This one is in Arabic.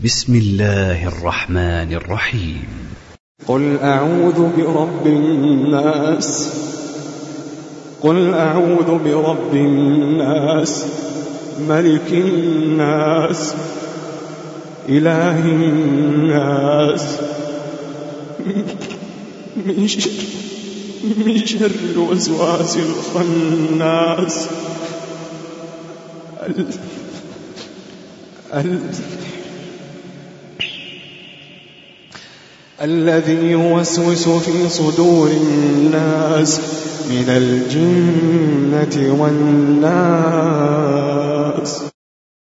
بسم الله الرحمن الرحيم. قل أعوذ برب الناس، قل أعوذ برب الناس، ملك الناس، إله الناس، من شر الوسواس الخناس الذي يوسوس في صدور الناس من الجنة والناس.